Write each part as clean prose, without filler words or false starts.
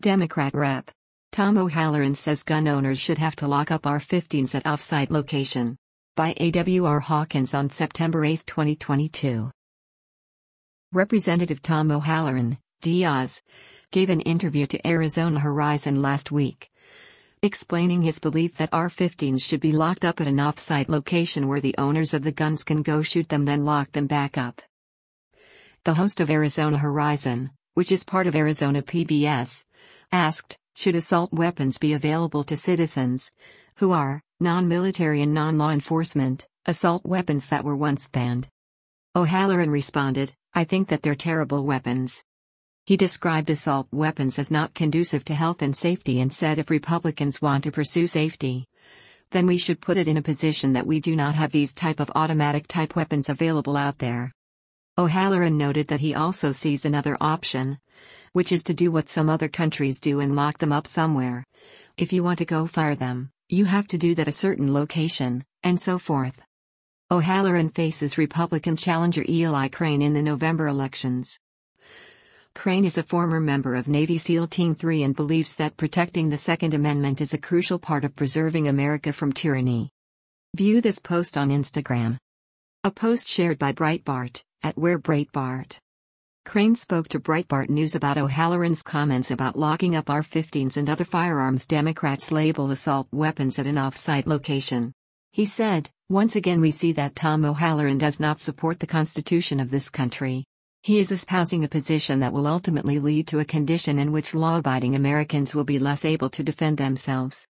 Democrat Rep. Tom O'Halloran says gun owners should have to lock up AR-15s at off-site location. By A.W.R. Hawkins on September 8, 2022. Representative Tom O'Halloran, Diaz, gave an interview to Arizona Horizon last week, explaining his belief that AR-15s should be locked up at an off-site location where the owners of the guns can go shoot them then lock them back up. The host of Arizona Horizon, which is part of Arizona PBS, asked, should assault weapons be available to citizens who are non-military and non-law enforcement, assault weapons that were once banned? O'Halloran responded, I think that they're terrible weapons. He described assault weapons as not conducive to health and safety and said if Republicans want to pursue safety, then we should put it in a position that we do not have these type of automatic type weapons available out there. O'Halloran noted that he also sees another option, which is to do what some other countries do and lock them up somewhere. If you want to go fire them, you have to do that at a certain location, and so forth. O'Halloran faces Republican challenger Eli Crane in the November elections. Crane is a former member of Navy SEAL Team 3 and believes that protecting the Second Amendment is a crucial part of preserving America from tyranny. View this post on Instagram. A post shared by Breitbart, @WhereBreitbart. Crane spoke to Breitbart News about O'Halloran's comments about locking up AR-15s and other firearms Democrats label assault weapons at an off-site location. He said, once again we see that Tom O'Halloran does not support the Constitution of this country. He is espousing a position that will ultimately lead to a condition in which law-abiding Americans will be less able to defend themselves.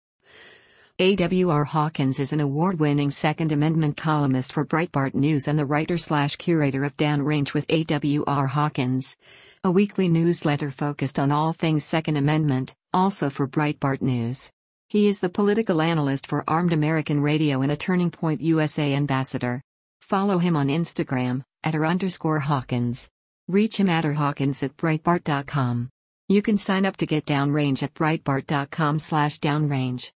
A.W.R. Hawkins is an award-winning Second Amendment columnist for Breitbart News and the writer/curator of Downrange with A.W.R. Hawkins, a weekly newsletter focused on all things Second Amendment, also for Breitbart News. He is the political analyst for Armed American Radio and a Turning Point USA ambassador. Follow him on Instagram, @r_Hawkins. Reach him at Hawkins@Breitbart.com. You can sign up to get Downrange at Breitbart.com/Downrange.